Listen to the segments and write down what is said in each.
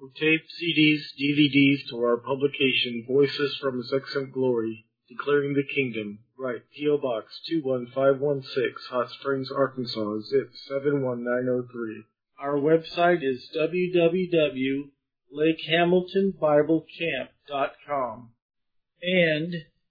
tape, CDs, DVDs to our publication, Voices from His Excellent Glory, Declaring the Kingdom. Write P.O. Box 21516, Hot Springs, Arkansas, zip 71903. Our website is www.lakehamiltonbiblecamp.com and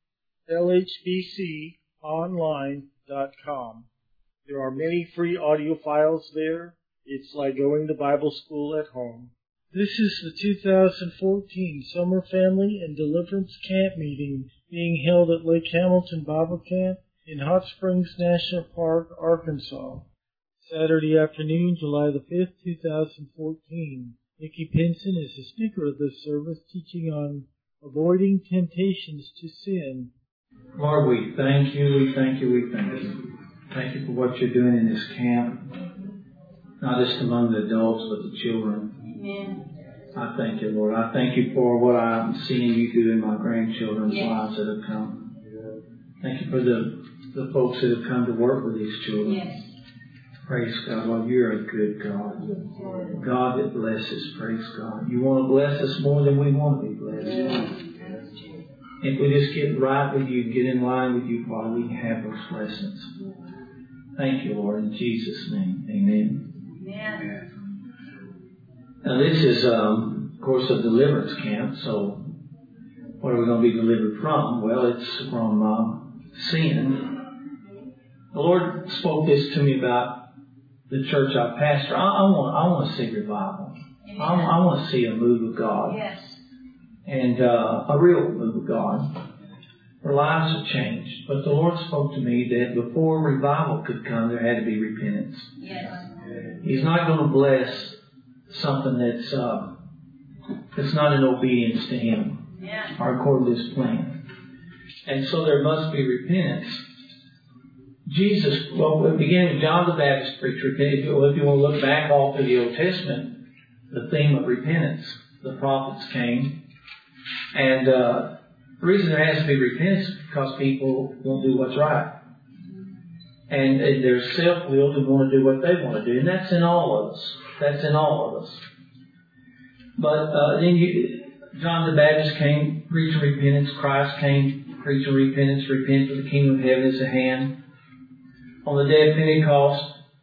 lhbconline.com. There are many free audio files there. It's like going to Bible school at home. This is the 2014 Summer Family and Deliverance Camp Meeting being held at Lake Hamilton Bible Camp in Hot Springs National Park, Arkansas. Saturday afternoon, July the 5th, 2014. Nikki Pinson is the speaker of this service, teaching on avoiding temptations to sin. Lord, we thank you, we thank you, we thank you. Thank you for what you're doing in this camp, not just among the adults, but the children. Amen. I thank you, Lord. I thank you for what I'm seeing you do in my grandchildren's lives that have come. Thank you for the folks that have come to work with these children. Yes. Praise God. Lord, you're a good God. God that blesses. Praise God. You want to bless us more than we want to be blessed. If we just get right with you, get in line with you, Father, we can have those blessings. Thank you, Lord, in Jesus' name. Amen. Amen. Now, this is, of course, a deliverance camp. So, what are we going to be delivered from? Well, it's from sin. The Lord spoke this to me about the church I pastor. I want to see revival. I want to see a move of God. Yes. And a real move of God. Our lives have changed. But the Lord spoke to me that before revival could come, there had to be repentance. Yes. He's not going to bless something that's not in obedience to Him or according to His plan. And so there must be repentance. Jesus, well, it began with John the Baptist preached repentance. If you want to look back all through the Old Testament, the theme of repentance, the prophets came. And the reason there has to be repentance is because people won't do what's right. And they're self-willed and want to do what they want to do. And that's in all of us. That's in all of us. But then John the Baptist came preaching repentance. Christ came preaching repentance. Repent, for the kingdom of heaven is at hand. On the day of Pentecost,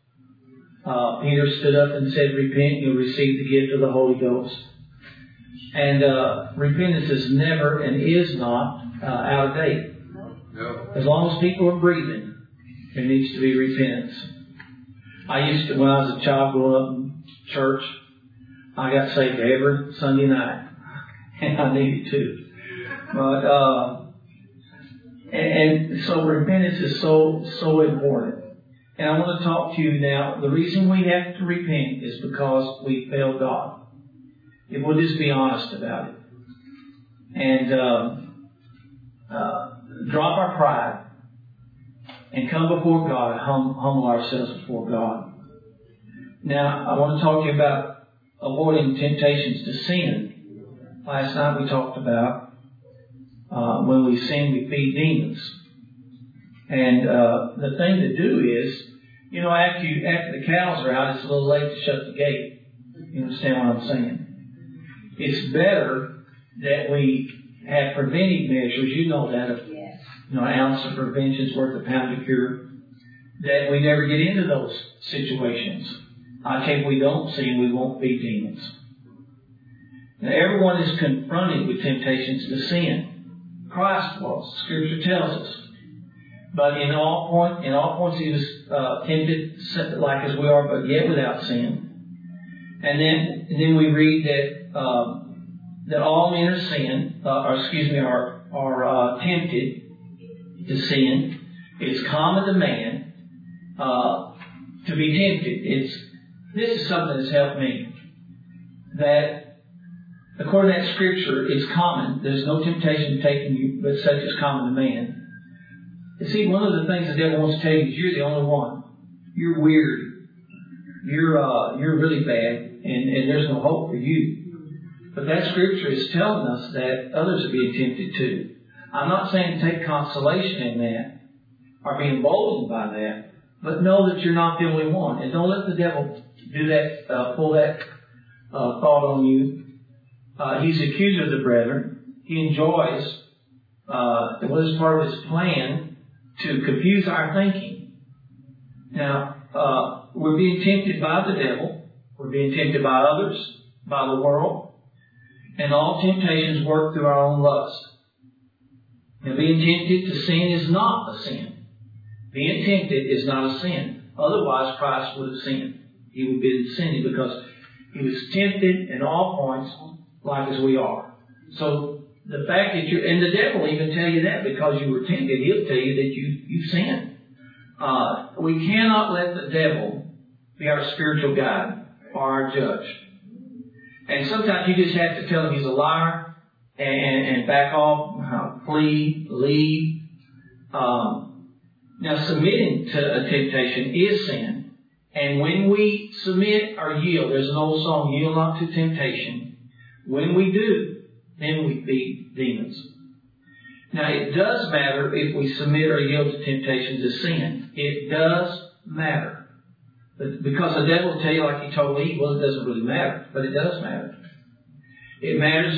Peter stood up and said, repent, you'll receive the gift of the Holy Ghost. And repentance is never and is not out of date. No. As long as people are breathing, there needs to be repentance. I used to, when I was a child growing up in church, I got saved every Sunday night. And I needed to. But, and so repentance is so important. And I want to talk to you now. The reason we have to repent is because we failed God. If we'll just be honest about it. And drop our pride and come before God and humble ourselves before God. Now, I want to talk to you about avoiding temptations to sin. Last night we talked about when we sin, we feed demons. And the thing to do is, after the cows are out, it's a little late to shut the gate. You understand what I'm saying? It's better that we have preventive measures. You know that. An ounce of prevention is worth a pound of cure. That we never get into those situations. I think we don't sin, we won't feed demons. Now, everyone is confronted with temptations to sin. Christ was. Scripture tells us. But in all points he was tempted like as we are, but yet without sin. And then we read that all men are tempted to sin. It's common to man to be tempted. This is something that's helped me. That according to that scripture, it's common. There's no temptation taken you, but such is common to man. You see, one of the things the devil wants to tell you is you're the only one. You're weird. You're really bad, and there's no hope for you. But that scripture is telling us that others are being tempted too. I'm not saying take consolation in that or be emboldened by that, but know that you're not the only one. And don't let the devil do that, pull that thought on you He's the accuser of the brethren. He enjoys, it was part of his plan to confuse our thinking. Now, we're being tempted by the devil. We're being tempted by others, by the world. And all temptations work through our own lust. Now, being tempted to sin is not a sin. Being tempted is not a sin. Otherwise, Christ would have sinned. He would have been sinning because he was tempted in all points like as we are. So the fact that and the devil will even tell you that because you were tempted, he'll tell you that you sinned. We cannot let the devil be our spiritual guide or our judge. And sometimes you just have to tell him he's a liar and back off, flee, leave. Now, submitting to a temptation is sin. And when we submit or yield, there's an old song, yield not to temptation. When we do, then we beat demons. Now, it does matter if we submit or yield to temptations as sin. It does matter. Because the devil will tell you, like he told Eve, well, it doesn't really matter. But it does matter. It matters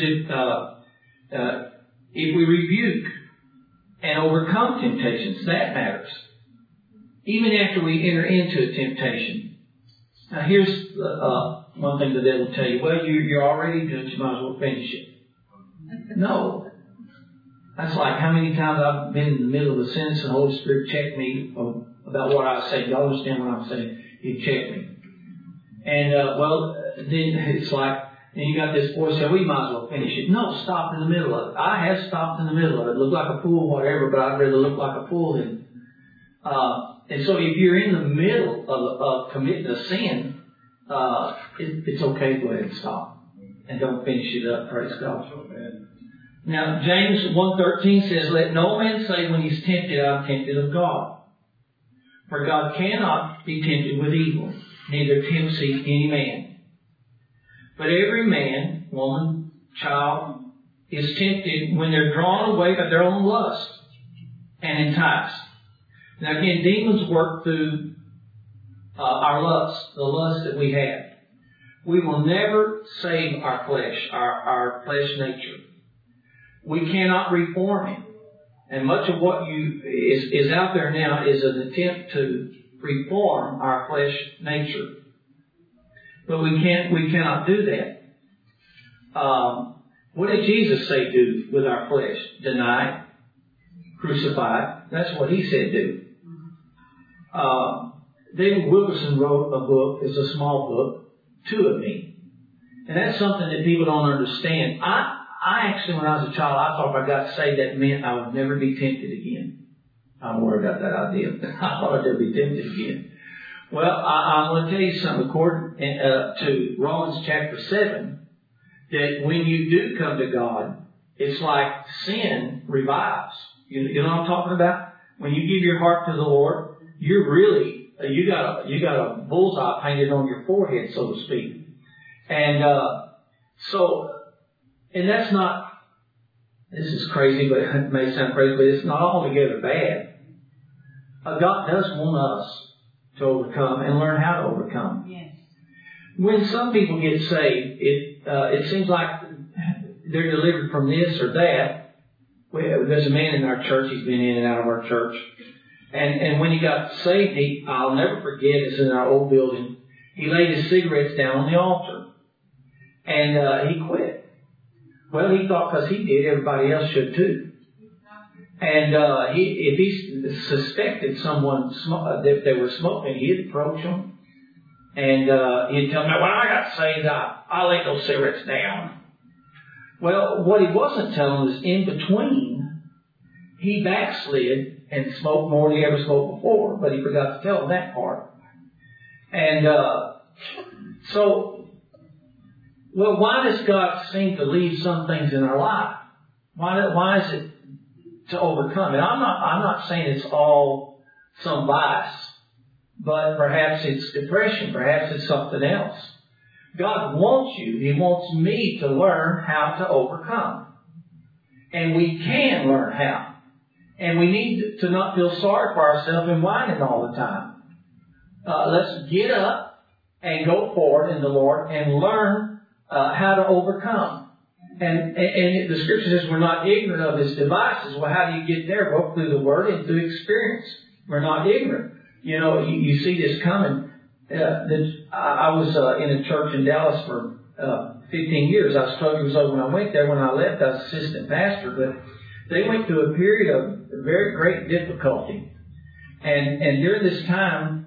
if we rebuke and overcome temptations. That matters. Even after we enter into a temptation. Now, here's one thing the devil will tell you. Well, you're already good. You might as well finish it. No. That's like how many times I've been in the middle of a sentence and the Holy Spirit checked me about what I was saying. Y'all understand what I'm saying? He'd check me. And, then it's like, and you got this voice saying, well, you might as well finish it. No, stop in the middle of it. I have stopped in the middle of it. Look like a fool, whatever, but I'd rather look like a fool than... and so if you're in the middle of committing a sin, it's okay to go ahead and stop. And don't finish it up, praise God. Now, James 1:13 says, let no man say when he's tempted, I'm tempted of God. For God cannot be tempted with evil, neither tempts he any man. But every man, woman, child, is tempted when they're drawn away by their own lust and enticed. Now again, demons work through our lust, the lust that we have. We will never save our flesh, our flesh nature. We cannot reform it. And much of what is out there now is an attempt to reform our flesh nature. But we cannot do that. What did Jesus say do with our flesh? Deny it, crucify it. That's what he said do. David Wilkerson wrote a book, it's a small book, Two of Me. And that's something that people don't understand. I actually, when I was a child, I thought if I got saved, that meant I would never be tempted again. I'm worried about that idea. I thought I'd never be tempted again. Well, I'm going to tell you something, according to Romans chapter 7, that when you do come to God, it's like sin revives. You know what I'm talking about? When you give your heart to the Lord, you're really, you got a bullseye painted on your forehead, so to speak. And and that's not, this is crazy, but it may sound crazy, but it's not altogether bad. God does want us to overcome and learn how to overcome. Yes. When some people get saved, it seems like they're delivered from this or that. There's a man in our church, he's been in and out of our church. And when he got saved, I'll never forget, it's in our old building, he laid his cigarettes down on the altar. And he quit. Well, he thought because he did, everybody else should too. And if he suspected someone that they were smoking, he'd approach them. And he'd tell them, when I got saved, I laid those cigarettes down. Well, what he wasn't telling is in between, he backslid and smoked more than he ever smoked before. But he forgot to tell them that part. And well, why does God seem to leave some things in our life? Why is it to overcome? And I'm not saying it's all some vice, but perhaps it's depression, perhaps it's something else. God wants you, He wants me to learn how to overcome. And we can learn how. And we need to not feel sorry for ourselves and whining all the time. Let's get up and go forward in the Lord and learn how to overcome. And the scripture says we're not ignorant of his devices. Well, how do you get there? Well, through the word and through experience. We're not ignorant. You know, you see this coming. I was in a church in Dallas for 15 years. I was 12 years old when I went there. When I left, I was assistant pastor. But they went through a period of very great difficulty. And during this time,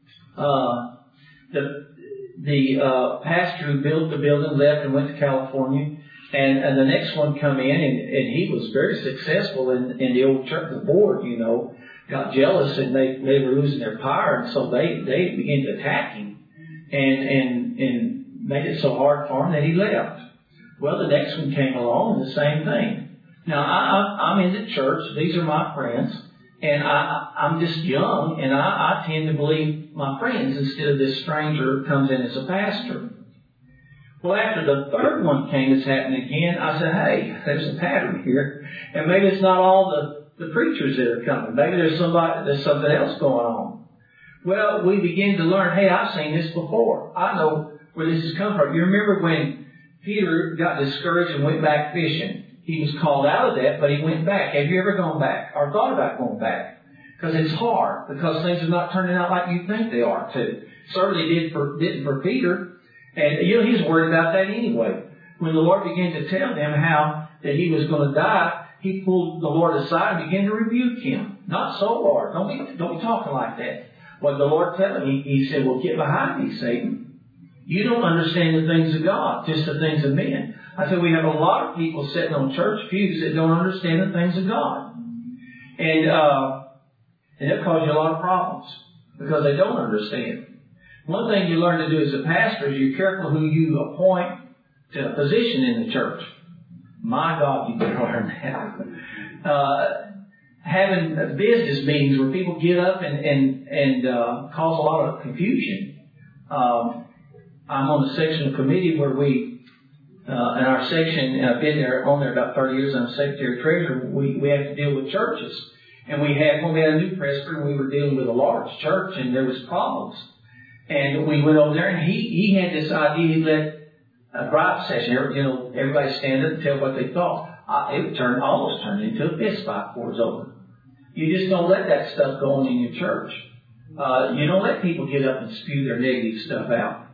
the pastor who built the building left and went to California. And the next one come in, and he was very successful in the old church. The board, you know, got jealous, and they were losing their power, and so they began to attack him, and made it so hard for him that he left. Well, the next one came along, and the same thing. Now I'm in the church; these are my friends, and I'm just young, and I tend to believe my friends instead of this stranger who comes in as a pastor. Well, after the third one came, it's happening again. I said, hey, there's a pattern here. And maybe it's not all the preachers that are coming. Maybe there's something else going on. Well, we begin to learn, hey, I've seen this before. I know where this has come from. You remember when Peter got discouraged and went back fishing? He was called out of that, but he went back. Have you ever gone back or thought about going back? Because it's hard, because things are not turning out like you think they are too. Certainly didn't for Peter. And, you know, he's worried about that anyway. When the Lord began to tell him how that he was going to die, he pulled the Lord aside and began to rebuke him. Not so, Lord. Don't be talking like that. What the Lord told him, he said, well, get behind me, Satan. You don't understand the things of God, just the things of men. I said, we have a lot of people sitting on church pews that don't understand the things of God. And it'll cause you a lot of problems because they don't understand. One thing you learn to do as a pastor is you're careful who you appoint to a position in the church. My God, you better learn that. Having business meetings where people get up and cause a lot of confusion. I'm on a sectional committee where we, in our section, and I've been on there about 30 years, I'm secretary treasurer, we have to deal with churches. And when we had a new presbyter, we were dealing with a large church and there was problems. And we went over there, and he had this idea. He let a gripe session. You know, everybody stand up and tell what they thought. It almost turned into a fist fight before it was over. You just don't let that stuff go on in your church. You don't let people get up and spew their negative stuff out.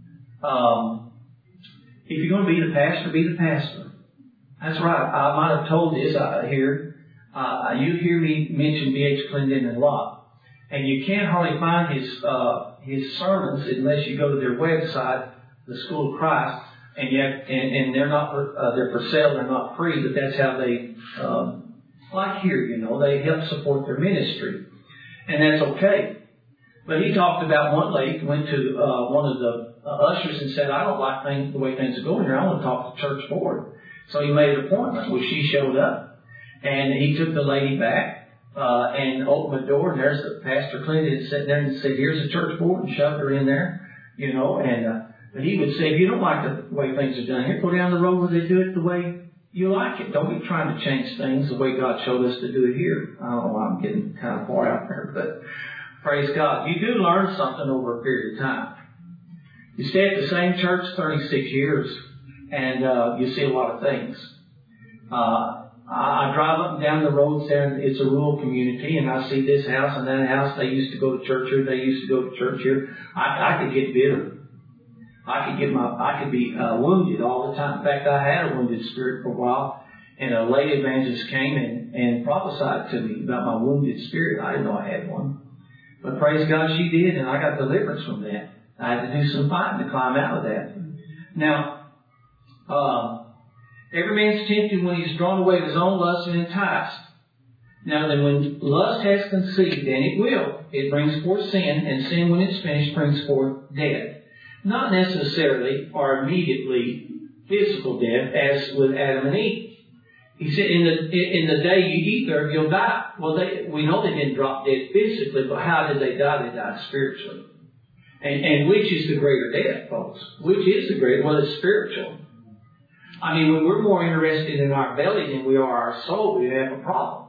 If you're going to be the pastor, be the pastor. That's right. I might have told this here. You hear me mention B.H. Clendon a lot. And you can't hardly find his sermons unless you go to their website, the School of Christ, and they're not they're for sale, they're not free, but that's how they like here, you know, they help support their ministry, and that's okay. But he talked about one lady went to one of the ushers and said, I don't like the way things are going here. I want to talk to the church board. So he made an appointment. Well, she showed up, and he took the lady back. And opened the door, and there's the Pastor Clinton sitting there and said, here's the church board, and shoved her in there, you know. And but he would say, if you don't like the way things are done here, go down the road where they do it the way you like it. Don't be trying to change things the way God showed us to do it here. I don't know why I'm getting kind of far out there, but praise God. You do learn something over a period of time. You stay at the same church 36 years, and you see a lot of things. I drive up and down the roads there, and it's a rural community, and I see this house and that house. They used to go to church here. They used to go to church here. I could get bitter. I could be wounded all the time. In fact, I had a wounded spirit for a while, and a lady evangelist came and prophesied to me about my wounded spirit. I didn't know I had one, but praise God, she did, and I got deliverance from that. I had to do some fighting to climb out of that. Now, every man's tempted when he's drawn away of his own lust and enticed. Now then, when lust has conceived, and it will, it brings forth sin, and sin, when it's finished, brings forth death. Not necessarily or immediately physical death, as with Adam and Eve. He said, in the day you eat thereof, you'll die. Well, we know they didn't drop dead physically, but how did they die? They died spiritually. And which is the greater death, folks? Which is the greater? Well, it's spiritual. I mean, when we're more interested in our belly than we are our soul, we have a problem.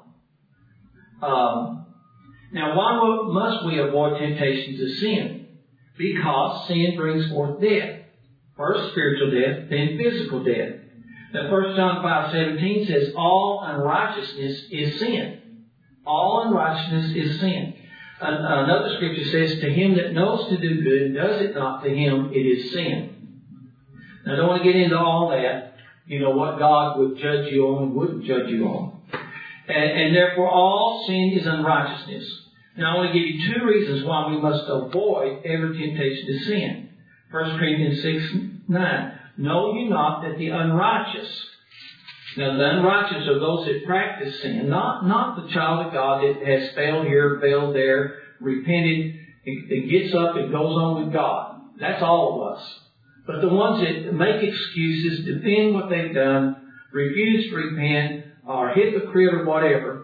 Now, why must we avoid temptations of sin? Because sin brings forth death. First spiritual death, then physical death. Now 1 John 5:17 says, all unrighteousness is sin. All unrighteousness is sin. Another scripture says, to him that knows to do good and does it not, to him it is sin. Now I don't want to get into all that, what God would judge you on and wouldn't judge you on. And therefore all sin is unrighteousness. Now I want to give you two reasons why we must avoid every temptation to sin. 1 Corinthians 6:9. Know you not that the unrighteous, now the unrighteous are those that practice sin, not the child of God that has failed here, failed there, repented, it gets up and goes on with God. That's all of us. But the ones that make excuses, defend what they've done, refuse to repent, or hypocrite or whatever,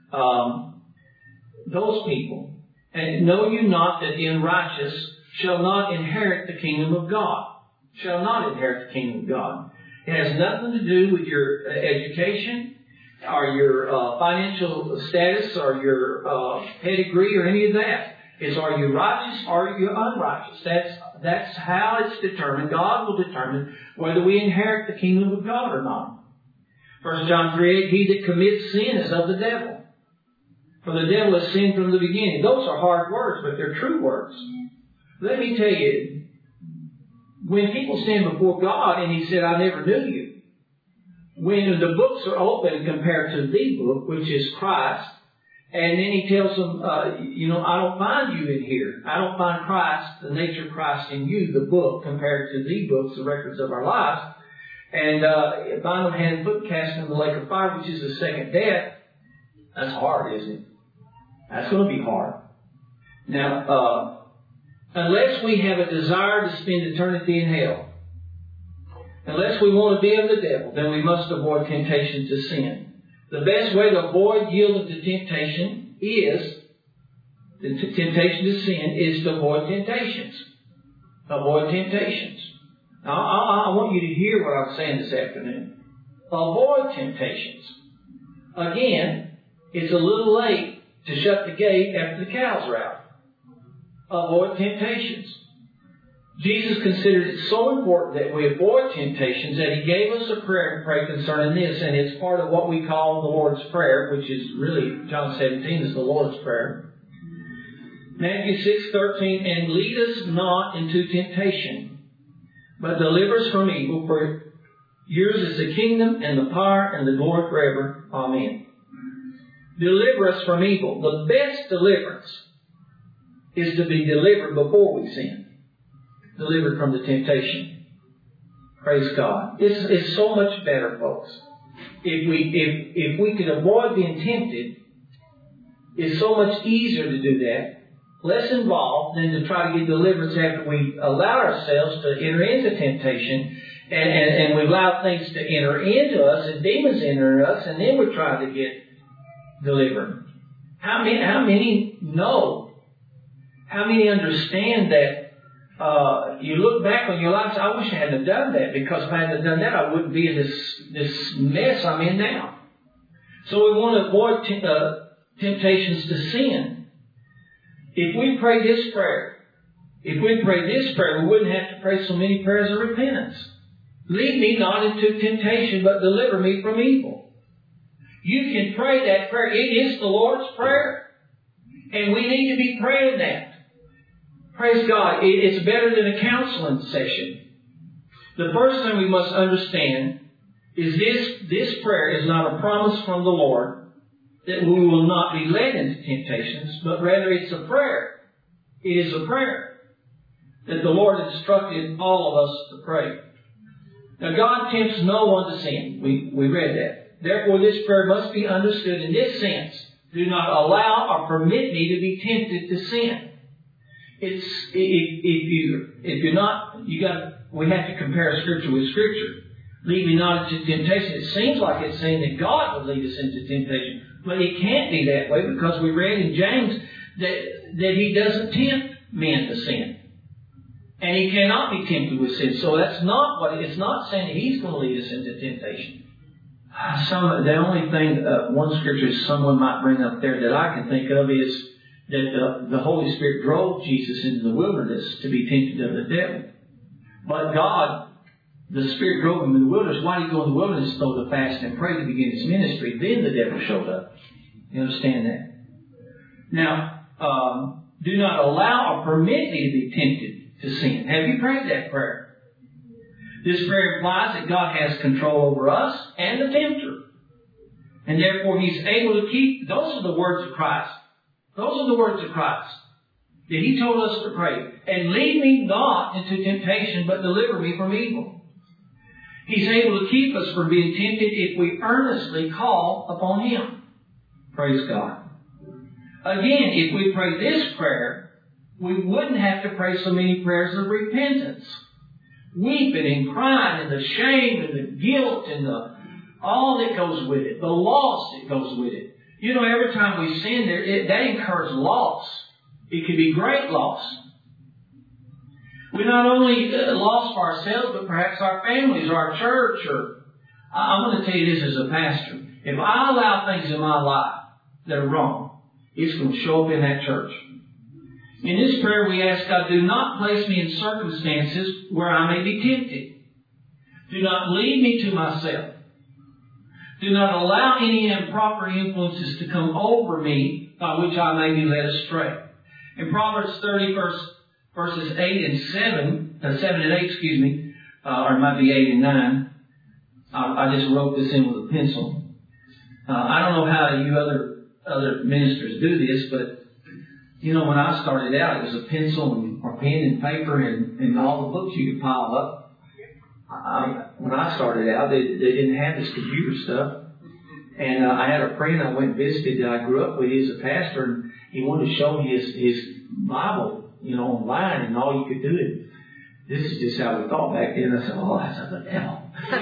those people. And know you not that the unrighteous shall not inherit the kingdom of God. Shall not inherit the kingdom of God. It has nothing to do with your education or your financial status or your pedigree or any of that. It's are you righteous or are you unrighteous? That's how it's determined. God will determine whether we inherit the kingdom of God or not. 1 John 3:8, he that commits sin is of the devil. For the devil has sinned from the beginning. Those are hard words, but they're true words. Let me tell you, when people stand before God and He said, I never knew you, when the books are open compared to the book, which is Christ, and then He tells them, I don't find you in here. I don't find Christ, the nature of Christ in you, the book, compared to the books, the records of our lives. And bind them hand and foot, cast them in the lake of fire, which is the second death. That's hard, isn't it? That's going to be hard. Now, unless we have a desire to spend eternity in hell, unless we want to be of the devil, then we must avoid temptation to sin. The best way to avoid yielding to temptation to sin is to avoid temptations. Avoid temptations. Now, I want you to hear what I'm saying this afternoon. Avoid temptations. Again, it's a little late to shut the gate after the cows are out. Avoid temptations. Jesus considered it so important that we avoid temptations that He gave us a prayer to pray concerning this, and it's part of what we call the Lord's Prayer, which is really, John 17 is the Lord's Prayer. Matthew 6:13, and lead us not into temptation, but deliver us from evil, for yours is the kingdom and the power and the glory forever. Amen. Deliver us from evil. The best deliverance is to be delivered before we sin. Delivered from the temptation. Praise God. It's so much better, folks. If we could avoid being tempted, it's so much easier to do that. Less involved than to try to get deliverance after we allow ourselves to enter into temptation and we allow things to enter into us and demons enter us, and then we're trying to get delivered. How many know? How many understand that you look back on your life and say, I wish I hadn't done that, because if I hadn't done that, I wouldn't be in this mess I'm in now. So we want to avoid temptations to sin. If we pray this prayer, we wouldn't have to pray so many prayers of repentance. Lead me not into temptation, but deliver me from evil. You can pray that prayer. It is the Lord's Prayer. And we need to be praying that. Praise God. It's better than a counseling session. The first thing we must understand is this prayer is not a promise from the Lord that we will not be led into temptations, but rather it's a prayer. It is a prayer that the Lord instructed all of us to pray. Now, God tempts no one to sin. We read that. Therefore, this prayer must be understood in this sense. Do not allow or permit me to be tempted to sin. We have to compare Scripture with Scripture. Lead me not into temptation. It seems like it's saying that God would lead us into temptation. But it can't be that way, because we read in James that He doesn't tempt men to sin. And He cannot be tempted with sin. So that's not it's not saying that He's going to lead us into temptation. The only thing, one scripture someone might bring up there that I can think of is that the Holy Spirit drove Jesus into the wilderness to be tempted of the devil. But God the Spirit drove him in the wilderness. Why did he go in the wilderness? So to fast and pray to begin his ministry. Then the devil showed up. You understand that? Now, do not allow or permit me to be tempted to sin. Have you prayed that prayer? This prayer implies that God has control over us and the tempter. And therefore He's able to keep. Those are the words of Christ. Those are the words of Christ that He told us to pray. And lead me not into temptation, but deliver me from evil. He's able to keep us from being tempted if we earnestly call upon Him. Praise God. Again, if we pray this prayer, we wouldn't have to pray so many prayers of repentance. Weeping and crying and the shame and the guilt and all that goes with it. The loss that goes with it. You know, every time we sin, that incurs loss. It can be great loss. We not only loss for ourselves, but perhaps our families or our church. I'm going to tell you this as a pastor. If I allow things in my life that are wrong, it's going to show up in that church. In this prayer we ask God, do not place me in circumstances where I may be tempted. Do not lead me to myself. Do not allow any improper influences to come over me by which I may be led astray. In Proverbs 30 verses 8 and 7 and 8, or it might be 8 and 9. I just wrote this in with a pencil. I don't know how you other ministers do this, but you know, when I started out, it was a pencil or pen and paper and all the books you could pile up. When I started out, they didn't have this computer stuff. And I had a friend I went and visited that I grew up with. He's a pastor, and he wanted to show me his Bible, you know, online, and all you could do it. This is just how we thought back then. I said, oh, that's of the devil.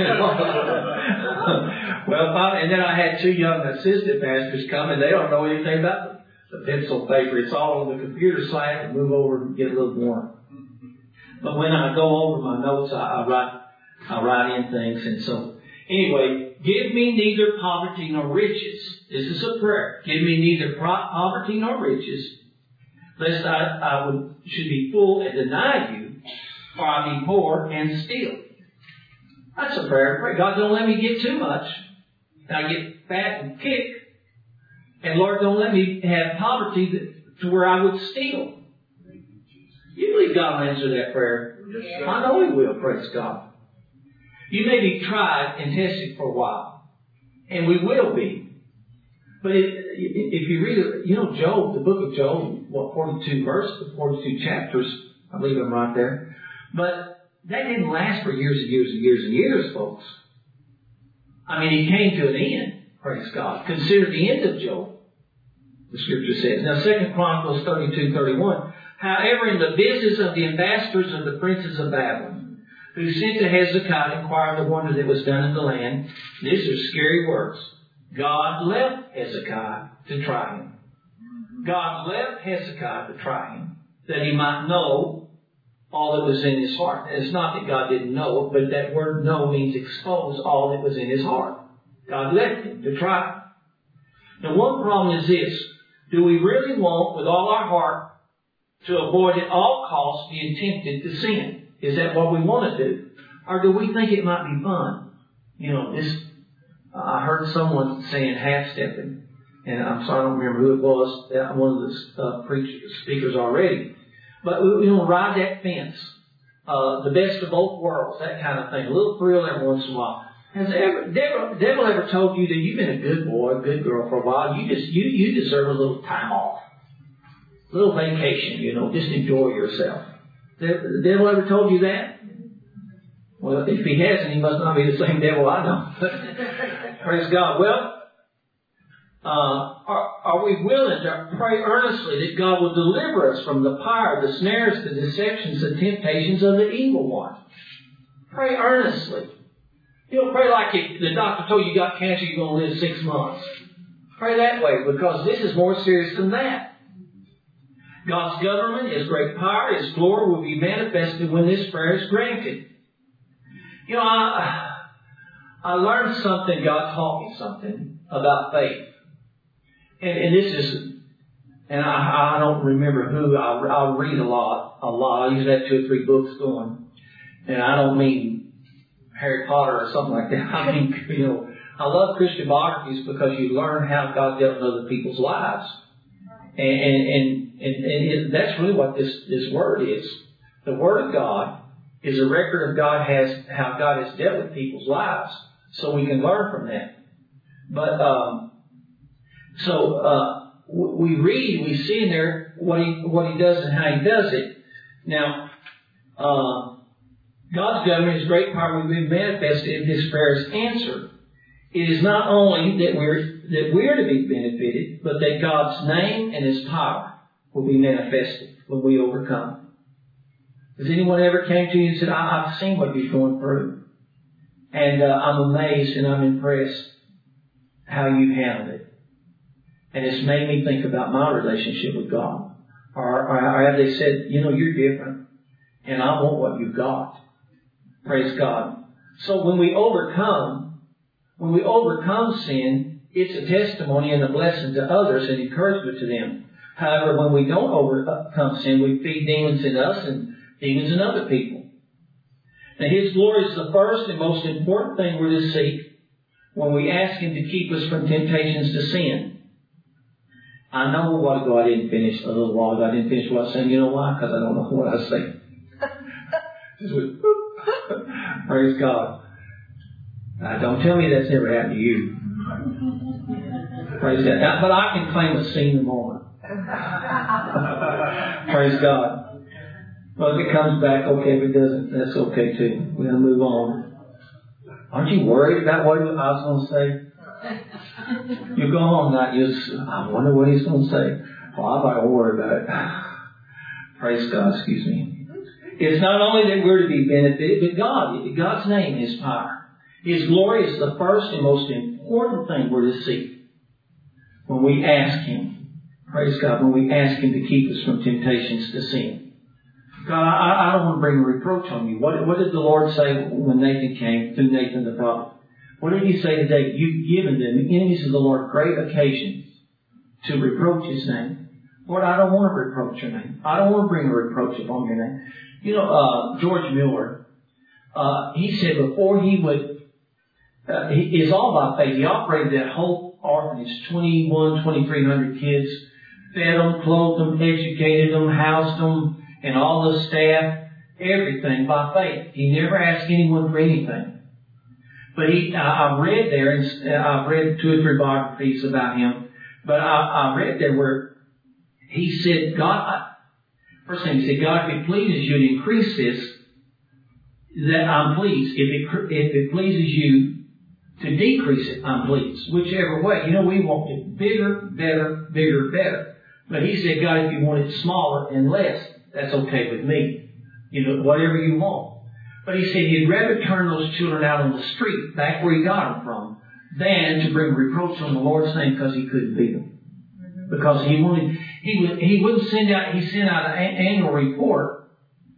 Well, and then I had two young assistant pastors come, and they don't know anything about the pencil paper. It's all on the computer side, and move over and get a little more. But when I go over my notes, I write in things. And so, anyway, give me neither poverty nor riches. This is a prayer. Give me neither poverty nor riches, lest I should be full and deny you, or I be poor and steal. That's a prayer to pray. God, don't let me get too much. I get fat and kick. And Lord, don't let me have poverty to where I would steal. You believe God will answer that prayer? Yes, I know He will, praise God. You may be tried and tested for a while. And we will be. But if you read, you know, Job, the book of Job, 42 verses, 42 chapters, I believe I'm right there. But that didn't last for years and years and years and years, folks. I mean, it came to an end, praise God. Consider the end of Job, the Scripture says. Now, 2 Chronicles 32:31. However, in the business of the ambassadors of the princes of Babylon, who sent to Hezekiah to inquire the wonder that was done in the land, these are scary words. God left Hezekiah to try him. God left Hezekiah to try him, that he might know all that was in his heart. And it's not that God didn't know, but that word know means expose all that was in his heart. God left him to try him. Now, one problem is this. Do we really want, with all our heart, to avoid at all costs being tempted to sin? Is that what we want to do? Or do we think it might be fun? You know, I heard someone saying half-stepping, and I'm sorry I don't remember who it was, one of the speakers already. But we want to ride that fence, the best of both worlds, that kind of thing. A little thrill every once in a while. Has the devil ever told you that you've been a good boy, a good girl for a while? You deserve a little time off, a little vacation. You know, just enjoy yourself. The devil ever told you that? Well, if he hasn't, he must not be the same devil I know. Praise God. Well, are we willing to pray earnestly that God will deliver us from the power, the snares, the deceptions, the temptations of the evil one? Pray earnestly. You don't pray like if the doctor told you got cancer, you're going to live 6 months. Pray that way, because this is more serious than that. God's government, His great power, His glory will be manifested when this prayer is granted. You know, I learned something, God taught me something about faith. And this is, and I don't remember who, I'll read a lot. I usually have 2 or 3 books going. And I don't mean Harry Potter or something like that. I mean, I love Christian biographies because you learn how God dealt with other people's lives. And that's really what this word is. The Word of God is a record of how God has dealt with people's lives, so we can learn from that. But we read, we see in there what he does and how he does it. Now, God's government, His great power will be manifested if His prayer is answered. It is not only that we're to be benefited, but that God's name and His power will be manifested when we overcome. Has anyone ever came to you and said, I've seen what you're going through, and I'm amazed and I'm impressed how you handled it. And it's made me think about my relationship with God. Or have they said, you're different, and I want what you've got. Praise God. So when we overcome sin, it's a testimony and a blessing to others and encouragement to them. However, when we don't overcome sin, we feed demons in us and demons in other people. Now, His glory is the first and most important thing we're to seek when we ask Him to keep us from temptations to sin. I know what ago I didn't finish a little while ago. I didn't finish what I was saying. You know why? Because I don't know what I was saying. Praise God. Now, don't tell me that's never happened to you. Praise God. Now, but I can claim a senior moment. Praise God. Well, if it comes back, okay. If it doesn't, that's okay too. We're going to move on. Aren't you worried about what I was going to say? You go home tonight, I wonder what he's going to say. Well, I'm not going to worry about it. Praise God, excuse me. It's not only that we're to be benefited, but God's name is power. His glory is the first and most important thing we're to seek when we ask Him. Praise God, when we ask Him to keep us from temptations to sin. God, I don't want to bring a reproach on you. What did the Lord say when Nathan came, through Nathan the prophet? What did He say today? You've given them, the enemies of the Lord, great occasions to reproach His name. Lord, I don't want to reproach your name. I don't want to bring a reproach upon your name. George Mueller, he said before he would, it's all by faith. He operated that whole orphanage, 2,300 kids, fed them, clothed them, educated them, housed them, and all the staff, everything by faith. He never asked anyone for anything. But I read there, and I've read 2 or 3 biographies about him, but I read there where he said, first thing he said, God, if it pleases you to increase this, that I'm pleased. If it pleases you to decrease it, I'm pleased. Whichever way. We want it bigger, better, bigger, better. But he said, God, if you want it smaller and less, that's okay with me. Whatever you want. But he said he'd rather turn those children out on the street, back where he got them from, than to bring reproach on the Lord's name because he couldn't beat them. Because he wouldn't send out, he sent out an annual report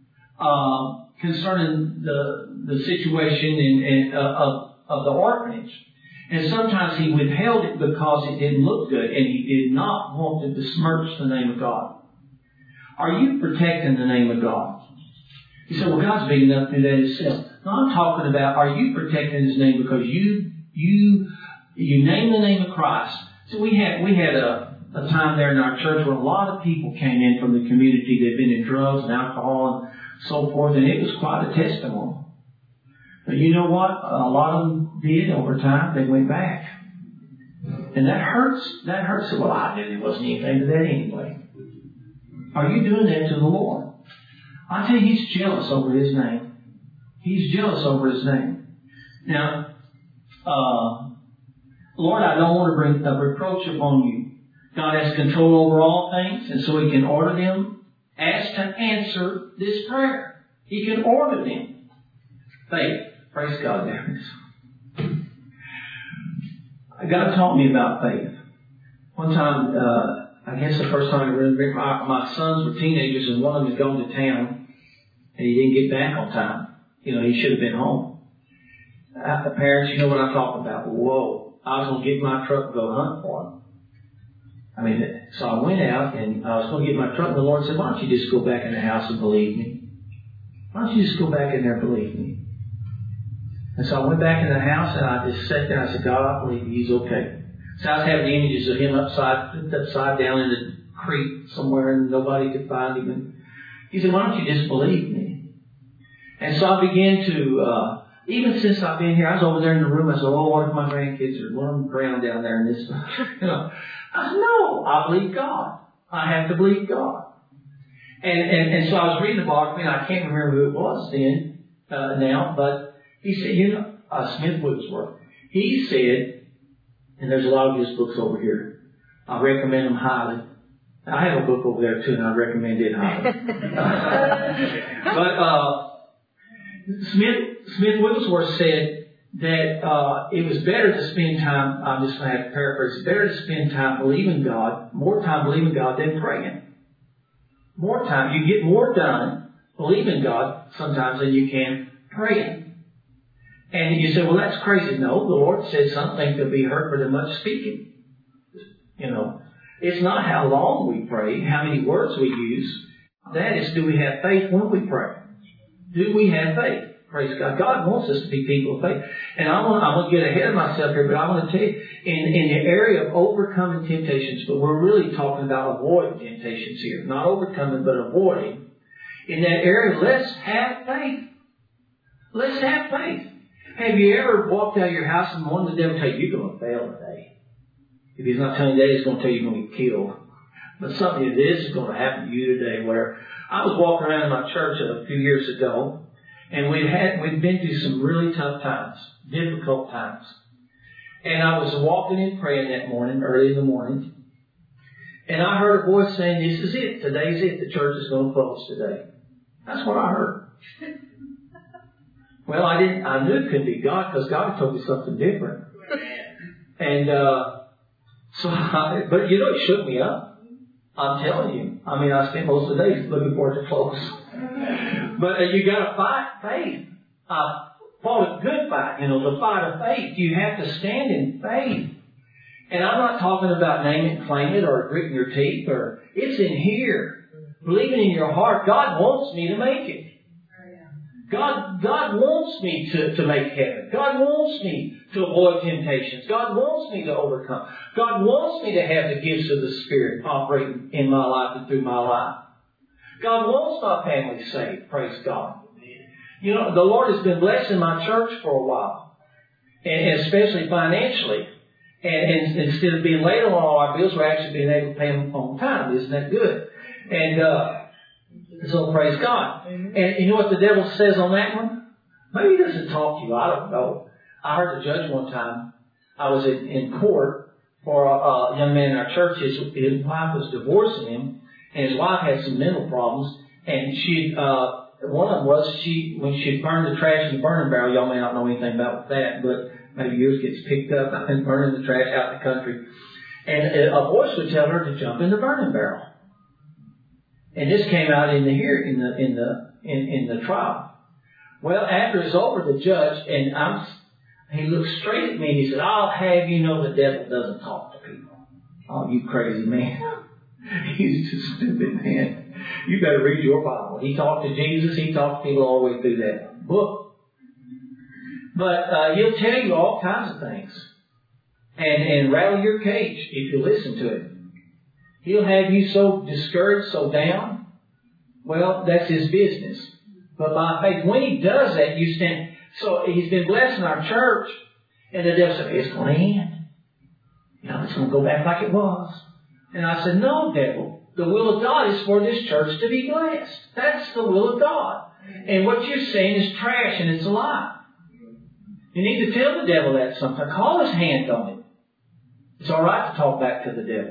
concerning the situation of the orphanage. And sometimes he withheld it because it didn't look good, and he did not want to besmirch the name of God. Are you protecting the name of God? You say, well, God's big enough to do that Himself. No, I'm talking about, are you protecting His name because you name the name of Christ? So we had a time there in our church where a lot of people came in from the community. They'd been in drugs and alcohol and so forth, and it was quite a testimony. But you know what? A lot of them did over time. They went back. And that hurts. That hurts. Well, I knew there wasn't anything to that anyway. Are you doing that to the Lord? I tell you, He's jealous over His name. He's jealous over His name. Now, Lord, I don't want to bring a reproach upon you. God has control over all things, and so He can order them as to answer this prayer. He can order them. Faith. Praise God, there. God taught me about faith. One time, I guess the first time I remember, my sons were teenagers, and one of them had gone to town, and he didn't get back on time. He should have been home. The parents, you know what I'm talking about. Whoa. I was going to get my truck and go hunt for him. So I went out, and I was going to get my truck, and the Lord said, why don't you just go back in the house and believe me? Why don't you just go back in there and believe me? And so I went back in the house and I just sat there and I said, God, I believe He's okay. So I was having images of Him upside down in the creek somewhere and nobody could find Him. And He said, why don't you just believe me? And so I began to, even since I've been here, I was over there in the room. I said, oh, what if my grandkids are running around down there in this? I said, no, I believe God. I have to believe God. And so I was reading the biography, and I can't remember who it was then, now, but he said, Smith Wigglesworth. He said, and there's a lot of his books over here. I recommend them highly. I have a book over there too, and I recommend it highly. But Smith Wigglesworth said that it was better to spend time. I'm just going to have to paraphrase. It's better to spend time believing God, more time believing God than praying. More time, you get more done believing God sometimes than you can praying. And you say, well, that's crazy. No, the Lord said something to be heard for the much speaking. It's not how long we pray, how many words we use. That is, do we have faith when we pray? Do we have faith? Praise God. God wants us to be people of faith. And I'm going to get ahead of myself here, but I want to tell you, in the area of overcoming temptations, but we're really talking about avoiding temptations here. Not overcoming, but avoiding. In that area, let's have faith. Let's have faith. Have you ever walked out of your house and wanted the devil to tell you, you're going to fail today? If he's not telling you that, he's going to tell you you're going to be killed. But something of this is going to happen to you today, where I was walking around in my church a few years ago, and we'd been through some really tough times, difficult times. And I was walking and praying that morning, early in the morning, and I heard a voice saying, this is it. Today's it. The church is going to close today. That's what I heard. Well, I knew it couldn't be God, because God told me something different. And but it shook me up. I'm telling you. I mean, I spent most of the day looking for it to close. But you got to fight faith. Fought a good fight, the fight of faith. You have to stand in faith. And I'm not talking about name it, claim it, or gritting your teeth. It's in here. Believing in your heart. God wants me to make it. God wants me to make heaven. God wants me to avoid temptations. God wants me to overcome. God wants me to have the gifts of the Spirit operating in my life and through my life. God wants my family saved. Praise God. The Lord has been blessing my church for a while, and especially financially. And instead of being late on all our bills, we're actually being able to pay them on time. Isn't that good? And so praise God. And you know what the devil says on that one? Maybe he doesn't talk to you. I don't know. I heard the judge one time. I was in court for a young man in our church. His wife was divorcing him, and his wife had some mental problems. And one of them was when she burned the trash in the burning barrel. Y'all may not know anything about that, but maybe yours gets picked up and burning the trash out in the country. And a voice would tell her to jump in the burning barrel. And this came out in the trial. Well, after it's over, the judge he looked straight at me and he said, "I'll have you know the devil doesn't talk to people." Oh, you crazy man! He's just a stupid man. You better read your Bible. He talked to Jesus. He talked to people all the way through that book. But he'll tell you all kinds of things and rattle your cage if you listen to it. He'll have you so discouraged, so down. Well, that's his business. But by faith, when he does that, you stand. So he's been blessing our church, and the devil said, "It's going to end. It's going to go back like it was." And I said, "No, devil. The will of God is for this church to be blessed. That's the will of God. And what you're saying is trash, and it's a lie." You need to tell the devil that sometime. Call his hand on it. It's all right to talk back to the devil.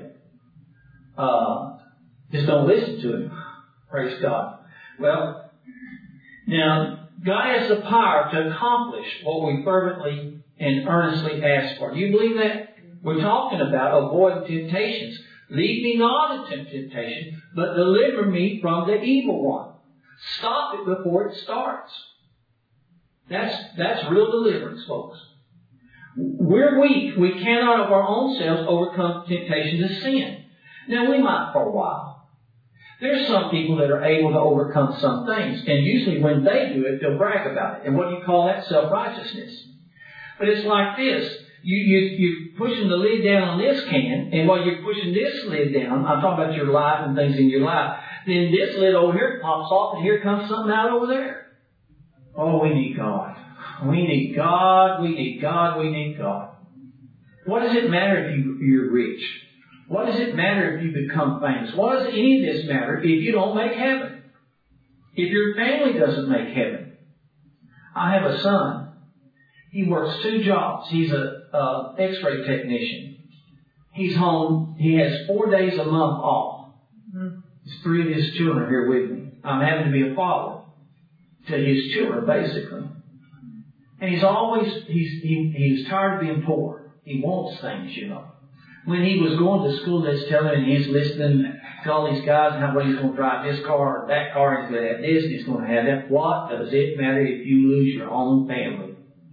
Just don't listen to him. Praise God. Well, now, God has the power to accomplish what we fervently and earnestly ask for. Do you believe that? We're talking about avoiding temptations. Lead me not into temptation, but deliver me from the evil one. Stop it before it starts. That's real deliverance, folks. We're weak. We cannot of our own selves overcome temptation to sin. Now, we might for a while. There's some people that are able to overcome some things. And usually when they do it, they'll brag about it. And what do you call that? Self-righteousness. But it's like this. You're pushing the lid down on this can, and while you're pushing this lid down, I'm talking about your life and things in your life, then this lid over here pops off, and here comes something out over there. Oh, we need God. We need God. We need God. We need God. What does it matter if you're rich? What does it matter if you become famous? What does any of this matter if you don't make heaven? If your family doesn't make heaven? I have a son. He works 2 jobs. He's a X-ray technician. He's home. He has 4 days a month off. 3 of his children are here with me. I'm having to be a father to his children, basically. And he's tired of being poor. He wants things, you know. When he was going to school, they was telling him, and he's listening to all these guys and how he's going to drive this car or that car, he's going to have this, and he's going to have that. What does it matter if you lose your own family?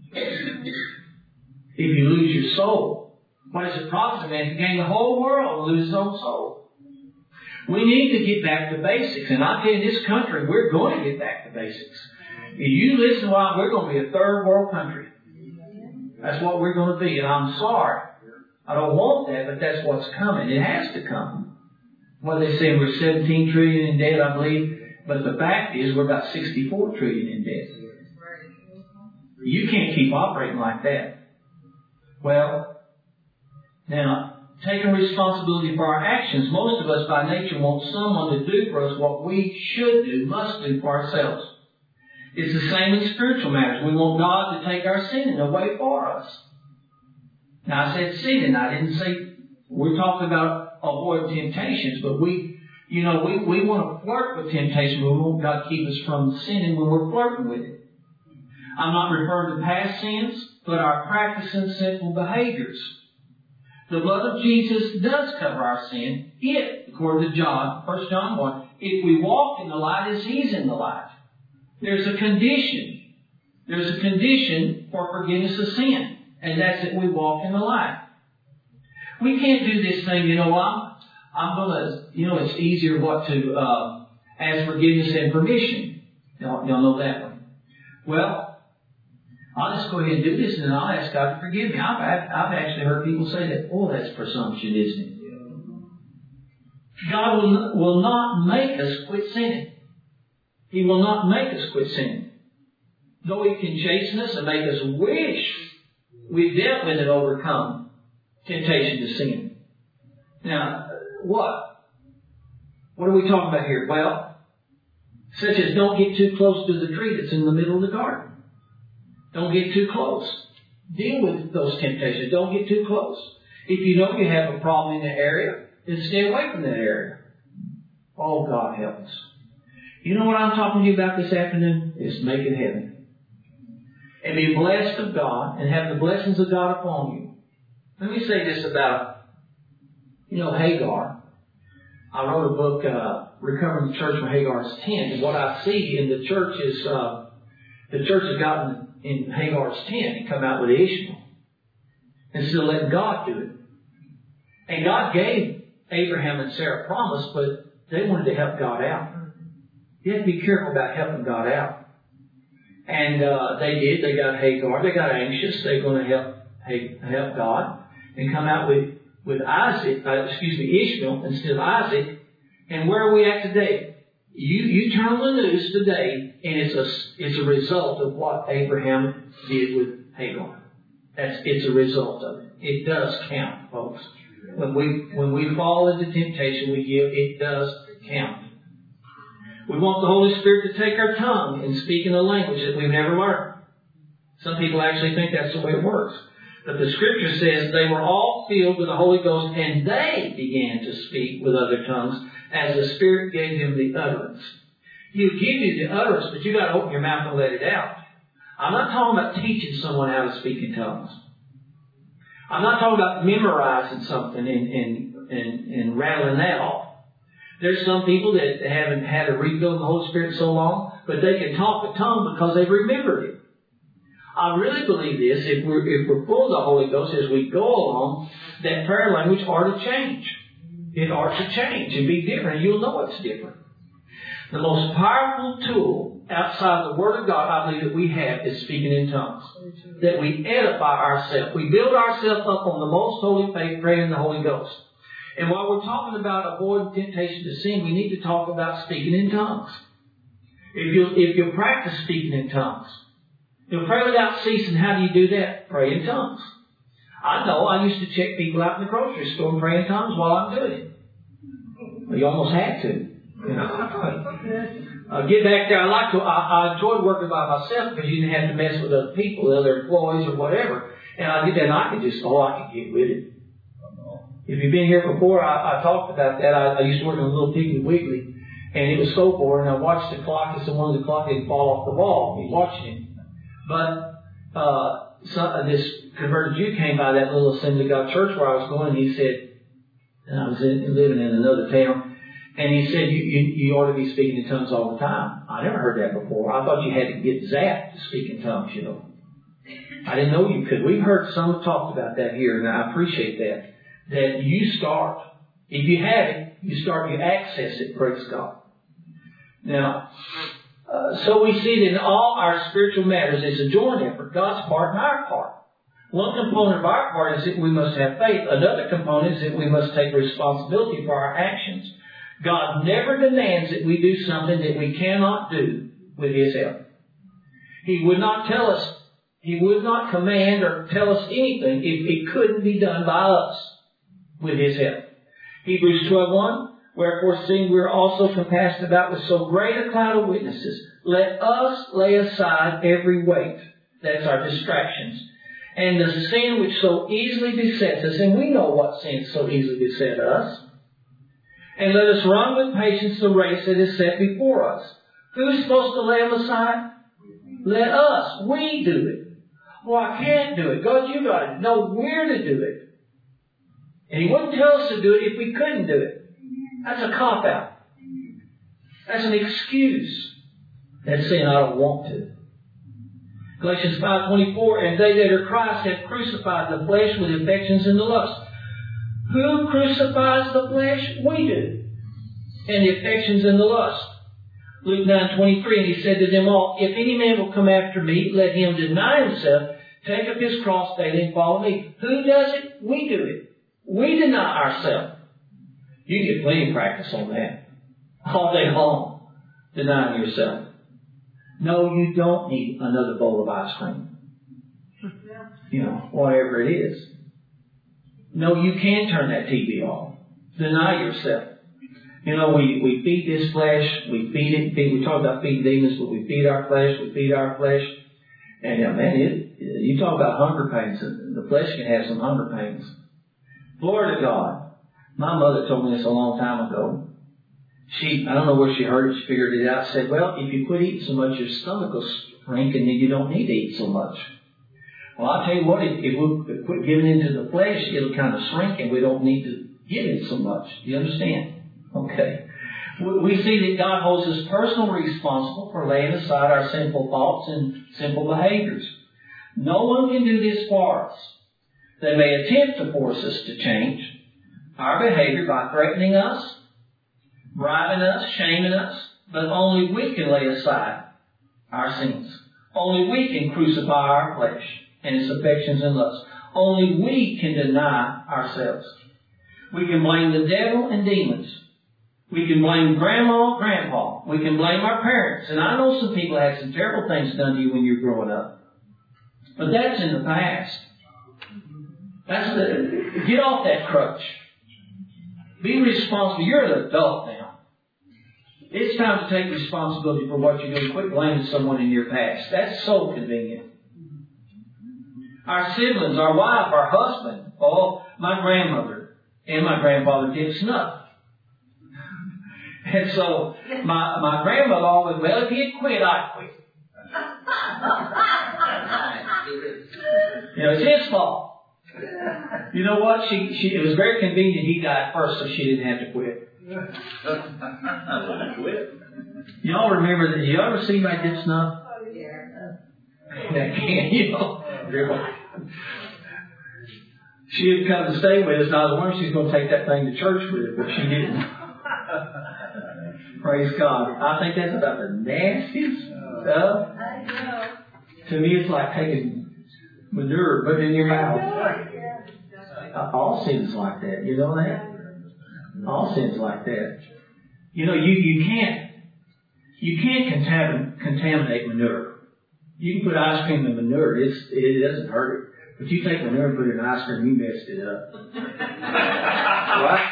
If you lose your soul, what does it profit a man to gain the whole world and lose his own soul? We need to get back to basics. And I tell you, in this country, we're going to get back to basics. If you listen, well, we're going to be a third world country. That's what we're going to be. And I'm sorry. I don't want that, but that's what's coming. It has to come. Well, they say we're 17 trillion in debt, I believe. But the fact is we're about 64 trillion in debt. You can't keep operating like that. Well, now, taking responsibility for our actions, most of us by nature want someone to do for us what we should do, must do for ourselves. It's the same in spiritual matters. We want God to take our sin away for us. Now, I said sin, I didn't say, we're talking about avoid temptations, but we want to flirt with temptation. We want God to keep us from sinning when we're flirting with it. I'm not referring to past sins, but our practicing sinful behaviors. The blood of Jesus does cover our sin if, according to John, 1 John 1, if we walk in the light as He's in the light. There's a condition. There's a condition for forgiveness of sin, and that's that we walk in the light. We can't do this thing, I'm going to, it's easier to ask forgiveness and permission. Y'all know that one. Well, I'll just go ahead and do this, and then I'll ask God to forgive me. I've actually heard people say that. Oh, that's presumption, isn't it? God will not make us quit sinning. He will not make us quit sinning. Though He can chasten us and make us wish we've dealt with and overcome temptation to sin. Now, what? What are we talking about here? Well, such as don't get too close to the tree that's in the middle of the garden. Don't get too close. Deal with those temptations. Don't get too close. If you know you have a problem in that area, then stay away from that area. Oh, God help us. You know what I'm talking to you about this afternoon? Is making heaven. And be blessed of God and have the blessings of God upon you. Let me say this about, Hagar. I wrote a book, Recovering the Church from Hagar's Tent. And what I see in the church is the church has gotten in Hagar's tent and come out with Ishmael. Instead of letting God do it. And God gave Abraham and Sarah a promise, but they wanted to help God out. You have to be careful about helping God out. And they did. They got Hagar. They got anxious. They're going to help God and come out with Ishmael instead of Isaac. And where are we at today? You turn on the news today, and it's a result of what Abraham did with Hagar. It's a result of it. It does count, folks. When we fall into temptation, it does count. We want the Holy Spirit to take our tongue and speak in a language that we've never learned. Some people actually think that's the way it works. But the Scripture says they were all filled with the Holy Ghost, and they began to speak with other tongues as the Spirit gave them the utterance. He'll give you the utterance, but you've got to open your mouth and let it out. I'm not talking about teaching someone how to speak in tongues. I'm not talking about memorizing something and rattling that off. There's some people that haven't had a refill of the Holy Spirit so long, but they can talk the tongue because they've remembered it. I really believe this. If we're full of the Holy Ghost as we go along, that prayer language ought to change. It ought to change and be different. You'll know it's different. The most powerful tool outside the Word of God, I believe, that we have is speaking in tongues. That we edify ourselves. We build ourselves up on the most holy faith, praying in the Holy Ghost. And while we're talking about avoiding temptation to sin, we need to talk about speaking in tongues. If you'll practice speaking in tongues, you'll pray without ceasing. How do you do that? Pray in tongues. I know I used to check people out in the grocery store and pray in tongues while I'm doing it. Well, you almost had to. You know. Get back there. I enjoyed working by myself because you didn't have to mess with other people, other employees or whatever. And I get there and I could get with it. If you've been here before, I talked about that. I used to work in a little Piggly Wiggly, and it was so boring. I watched the clock, and one of the clock didn't fall off the wall. He's watching it. But this converted Jew came by that little Assembly of God church where I was going, and he said, and I was living in another town, and he said, you ought to be speaking in tongues all the time. I never heard that before. I thought you had to get zapped to speak in tongues, you know. I didn't know you could. We've heard some talked about that here, and I appreciate that. That you start. If you have it, you access it, praise God. Now, so we see that in all our spiritual matters, it's a joint effort, God's part and our part. One component of our part is that we must have faith. Another component is that we must take responsibility for our actions. God never demands that we do something that we cannot do with His help. He would not tell us, He would not command or tell us anything if it couldn't be done by us with His help. Hebrews 12:1, wherefore seeing we are also compassed about with so great a cloud of witnesses, let us lay aside every weight, that's our distractions, and the sin which so easily besets us, and we know what sin so easily beset us, and let us run with patience the race that is set before us. Who's supposed to lay them aside? Let us. We do it. Well, I can't do it. God, you got to know where to do it. And He wouldn't tell us to do it if we couldn't do it. That's a cop-out. That's an excuse. That's saying I don't want to. Galatians 5:24, and they that are Christ have crucified the flesh with affections and the lust. Who crucifies the flesh? We do. And the affections and the lust. Luke 9:23, and He said to them all, if any man will come after me, let him deny himself, take up his cross daily and follow me. Who does it? We do it. We deny ourselves. You get plenty of practice on that. All day long. Denying yourself. No, you don't need another bowl of ice cream. You know, whatever it is. No, you can turn that TV off. Deny yourself. You know, we feed this flesh. We feed it. We talk about feeding demons, but we feed our flesh. We feed our flesh. And you talk about hunger pains. The flesh can have some hunger pains. Glory to God. My mother told me this a long time ago. I don't know where she heard it. She figured it out. Said, well, if you quit eating so much, your stomach will shrink and then you don't need to eat so much. Well, I'll tell you what, if we quit giving into the flesh, it'll kind of shrink and we don't need to give it so much. Do you understand? Okay. We see that God holds us personally responsible for laying aside our sinful thoughts and sinful behaviors. No one can do this for us. They may attempt to force us to change our behavior by threatening us, bribing us, shaming us, but only we can lay aside our sins. Only we can crucify our flesh and its affections and lusts. Only we can deny ourselves. We can blame the devil and demons. We can blame grandma, grandpa. We can blame our parents. And I know some people had some terrible things done to you when you were growing up. But that's in the past. Get off that crutch. Be responsible. You're an adult now. It's time to take responsibility for what you're doing. Quit blaming someone in your past. That's so convenient. Our siblings, our wife, our husband, my grandmother and my grandfather did snuff. And so my grandmother always, well, if he'd quit, I'd quit. It's his fault. You know what? It was very convenient he died first so she didn't have to quit. Y'all remember that? You ever see my dip snuff? Oh, yeah. That can, She had come to stay with us, and I was wondering if she was going to take that thing to church with her, but she didn't. Praise God. I think that's about the nastiest stuff. To me, it's like taking manure, put it in your mouth. All sin's like that. You know that? All sin's like that. You know, you can't contaminate manure. You can put ice cream in manure. It doesn't hurt it. But you take manure and put it in ice cream, you messed it up. Right?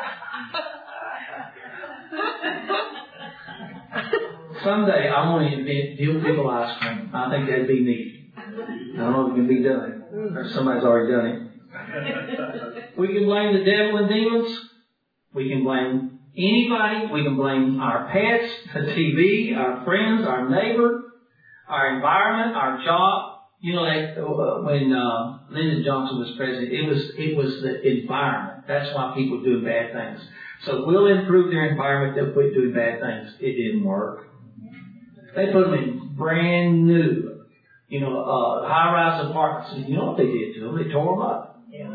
Someday I want to invent dill pickle ice cream. I think that'd be neat. I don't know if it can be done. Or somebody's already done it. We can blame the devil and demons. We can blame anybody. We can blame our pets, the TV, our friends, our neighbor, our environment, our job. You know, when Lyndon Johnson was president, it was the environment. That's why people do bad things. So we'll improve their environment. They'll quit doing bad things. It didn't work. They put them in brand new, high-rise apartments. You know what they did to them? They tore them up.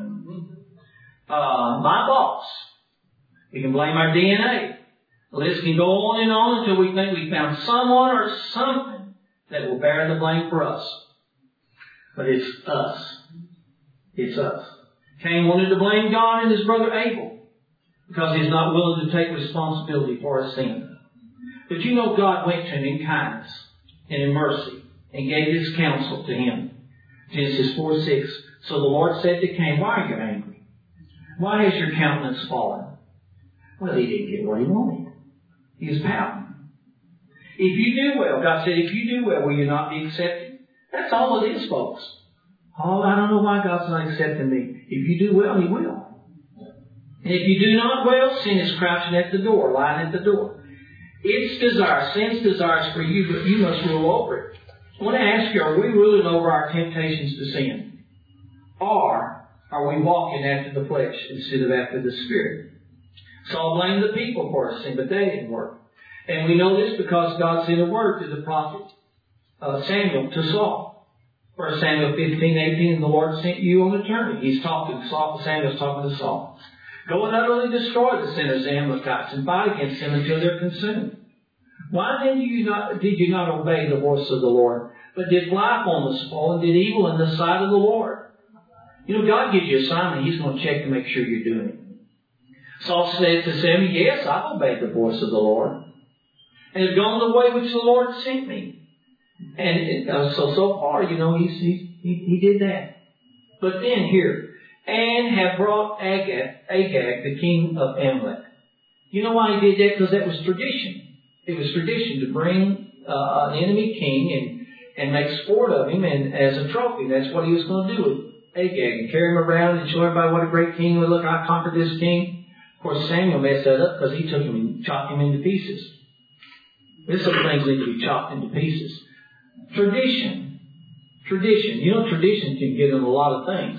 My boss. We can blame our DNA. The list can go on and on until we think we found someone or something that will bear the blame for us. But it's us. It's us. Cain wanted to blame God and his brother Abel because he's not willing to take responsibility for his sin. But you know God went to him in kindness and in mercy and gave his counsel to him. Genesis 4:6. So the Lord said to Cain, why are you angry? Why has your countenance fallen? Well, he didn't get what he wanted. He was pouting. If you do well, God said, if you do well, will you not be accepted? That's all it is, folks. Oh, I don't know why God's not accepting me. If you do well, He will. And if you do not well, sin is crouching at the door, lying at the door. Its desire, sin's desire is for you, but you must rule over it. I want to ask you, are we ruling over our temptations to sin? Or are we walking after the flesh instead of after the Spirit? Saul blamed the people for his sin, but they didn't work. And we know this because God sent a word to the prophet Samuel to Saul. 1 Samuel 15:18, and the Lord sent you on a journey. He's talking to Saul. Samuel's talking to Saul. Go and utterly destroy the sinners, the Amalekites, and fight against them until they're consumed. Why then did you not obey the voice of the Lord, but did fly upon the spoil and did evil in the sight of the Lord? You know, God gives you an assignment. He's going to check to make sure you're doing it. Saul said to Samuel, yes, I've obeyed the voice of the Lord, and have gone the way which the Lord sent me. And so far, you know, he did that. But then here, and have brought Agag, the king of Amalek. You know why he did that? Because that was tradition. It was tradition to bring an enemy king and make sport of him and as a trophy. That's what he was going to do with Agag, and carry him around and show everybody what a great king would look. I conquered this king. Of course, Samuel messed that up because he took him and chopped him into pieces. There's some things need to be chopped into pieces. Tradition. You know, tradition can get in a lot of things.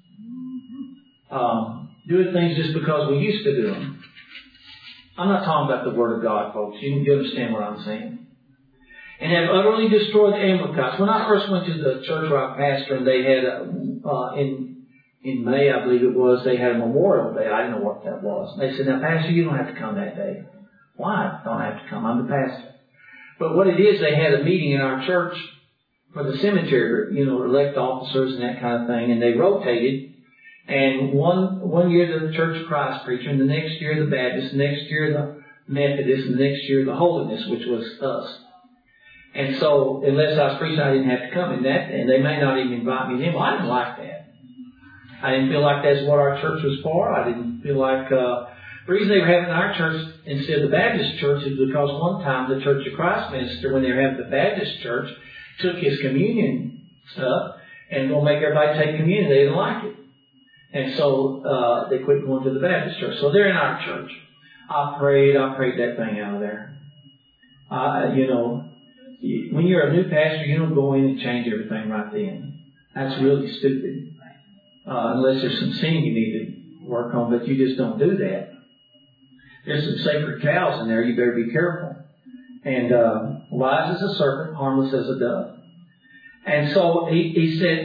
Doing things just because we used to do them. I'm not talking about the Word of God, folks. You understand what I'm saying. And have utterly destroyed the Amalekites. When I first went to the church where I pastor, and they had in May, I believe it was, they had a Memorial Day. I didn't know what that was. And they said, now, Pastor, you don't have to come that day. Why? I don't have to come. I'm the pastor. But what it is, they had a meeting in our church for the cemetery, you know, elect officers and that kind of thing, and they rotated. And one year the Church of Christ preacher, and the next year the Baptist, the next year the Methodist, and the next year the Holiness, which was us. And so, unless I was preaching, I didn't have to come in that, and they may not even invite me in. Well, I didn't like that. I didn't feel like that's what our church was for. I didn't feel like the reason they were having our church instead of the Baptist church is because one time the Church of Christ minister, when they were having the Baptist church, took his communion stuff and going to make everybody take communion. They didn't like it. And so they quit going to the Baptist church. So they're in our church. I prayed that thing out of there. You know, when you're a new pastor, you don't go in and change everything right then. That's really stupid. Unless there's some sin you need to work on, but you just don't do that. There's some sacred cows in there. You better be careful. And wise as a serpent, harmless as a dove. And so he said,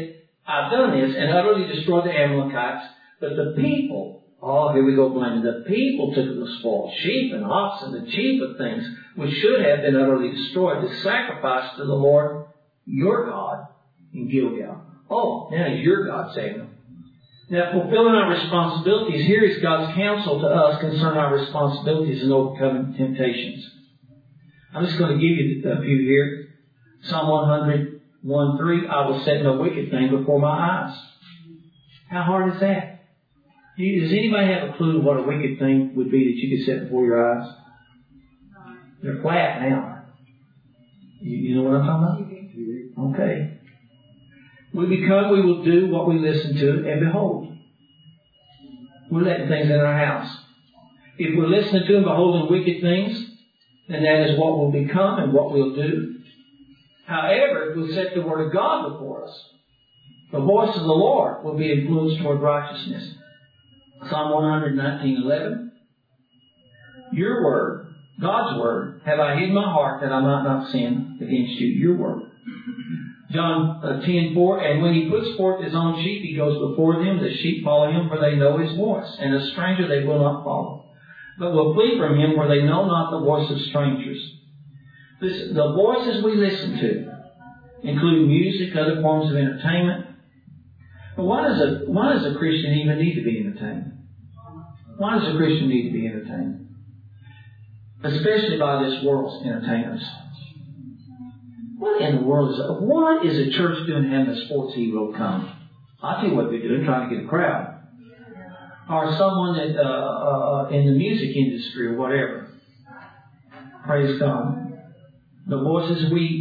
I've done this and utterly destroyed the Amalekites, but the people, oh, here we go blaming, the people took the spoil, sheep and oxen, the chief of things, which should have been utterly destroyed, to sacrifice to the Lord your God in Gilgal. Oh, now he's your God, Samuel. Now, fulfilling our responsibilities, here is God's counsel to us concerning our responsibilities in overcoming temptations. I'm just going to give you a few here. Psalm 101:3, I will set no wicked thing before my eyes. How hard is that? Does anybody have a clue what a wicked thing would be that you could set before your eyes? They're flat now. You know what I'm talking about? Okay. We will do what we listen to and behold. We're letting things in our house. If we're listening to and beholding wicked things, then that is what we'll become and what we'll do. However, if we set the Word of God before us, the voice of the Lord will be influenced toward righteousness. Psalm 119:11. Your Word, God's Word, have I hid in my heart that I might not sin against you. Your Word. John 10:4, and when he puts forth his own sheep, he goes before them. The sheep follow him, for they know his voice. And a stranger they will not follow, but will flee from him, for they know not the voice of strangers. The voices we listen to include music, other forms of entertainment. But why does a Christian even need to be entertained? Why does a Christian need to be entertained? Especially by this world's entertainers. What in the world is a church doing having a sports hero come? I'll tell you what they're doing, trying to get a crowd. Or someone that in the music industry or whatever. Praise God. The voices we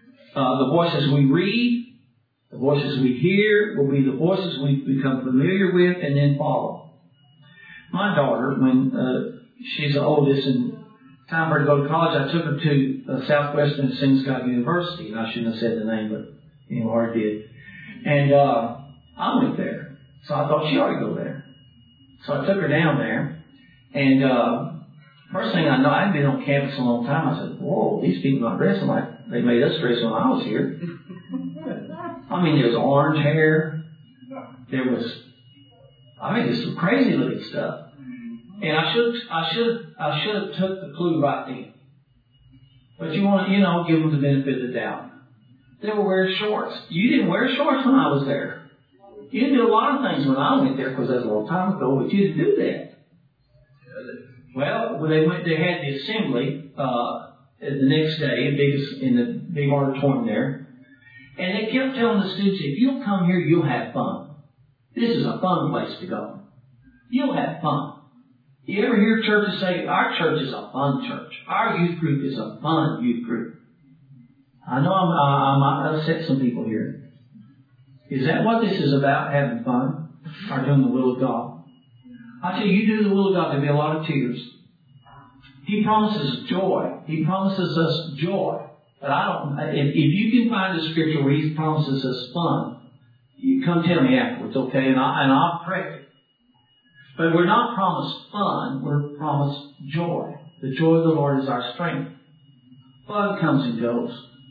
read, the voices we hear will be the voices we become familiar with and then follow. My daughter, when she's the oldest and time for her to go to college, I took her to Southwestern St. Scott University. And I shouldn't have said the name, but anyway, I did. And I went there. So I thought she ought to go there. So I took her down there. And first thing I know, I hadn't been on campus a long time. I said, whoa, these people are dressing like they made us dress when I was here. I mean, there was orange hair. There was, there's some crazy looking stuff. And I should have took the clue right then. But you want to, give them the benefit of the doubt. They were wearing shorts. You didn't wear shorts when I was there. You didn't do a lot of things when I went there because that was a long time ago, but you didn't do that. Well, they had the assembly the next day in the big auditorium there, and they kept telling the students, if you'll come here, you'll have fun. This is a fun place to go. You'll have fun. You ever hear churches say, our church is a fun church. Our youth group is a fun youth group. I know I might upset some people here. Is that what this is about, having fun? Or doing the will of God? I tell you, you do the will of God, there'll be a lot of tears. He promises joy. He promises us joy. But if you can find a scripture where He promises us fun, you come tell me afterwards, okay? And I'll correct it. But we're not promised fun, we're promised joy. The joy of the Lord is our strength. Fun comes and goes.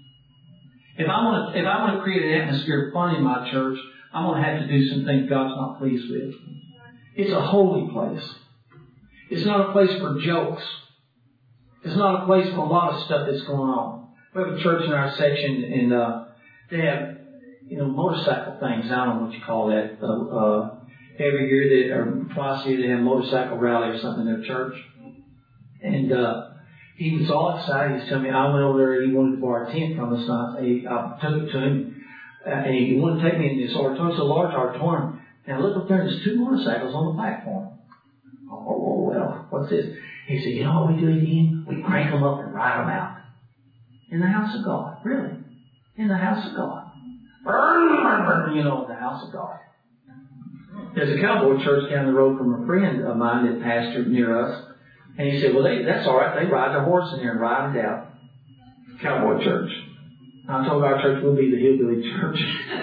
If I want to create an atmosphere of fun in my church, I'm going to have to do some things God's not pleased with. It's a holy place. It's not a place for jokes. It's not a place for a lot of stuff that's going on. We have a church in our section, and they have, motorcycle things. I don't know what you call that. Every year, or twice a year, they have a motorcycle rally or something in their church. And he was all excited. He was telling me, I went over there, he wanted to borrow a tent from us. And I took it to him. And he wouldn't take me in this auditorium. It's a large auditorium. And I looked up there, and there's 2 motorcycles on the platform. Oh, well, what's this? He said, you know what we do again? We crank them up and ride them out. In the house of God. Really? In the house of God. Burn, burn, burn, in the house of God. There's a cowboy church down the road from a friend of mine that pastored near us. And he said, well, that's all right. They ride their horse in there and ride it out. Cowboy church. I told our church we'll be the hillbilly church.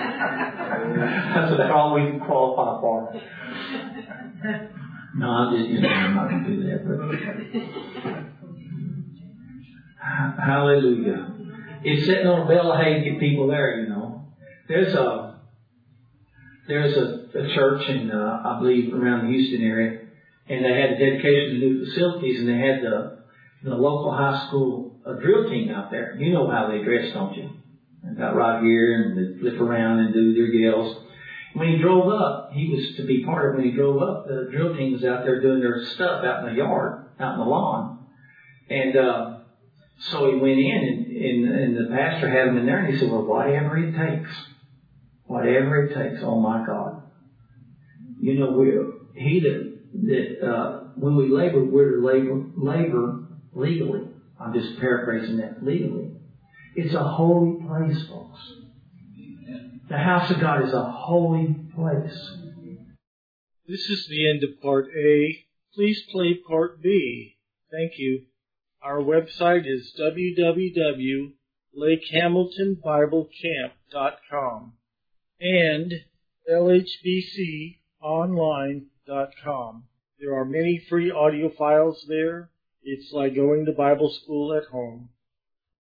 That's all we can qualify for. No, I'm not going to do that. But hallelujah. It's sitting on a bale of hay to get people there, There's there's a church in, I believe, around the Houston area, and they had the dedication to new facilities, and they had the local high school drill team out there. You know how they dress, don't you? They got right here, and they flip around and do their yells. When he drove up, he was to be part of it. When he drove up, the drill team was out there doing their stuff out in the yard, out in the lawn. And so he went in, and the pastor had him in there, and he said, well, whatever it takes. Whatever it takes. Oh, my God. You know, when we labor, we're to labor legally. I'm just paraphrasing that, legally. It's a holy place, folks. The house of God is a holy place. This is the end of Part A. Please play Part B. Thank you. Our website is www.lakehamiltonbiblecamp.com and lhbconline.com. There are many free audio files there. It's like going to Bible school at home.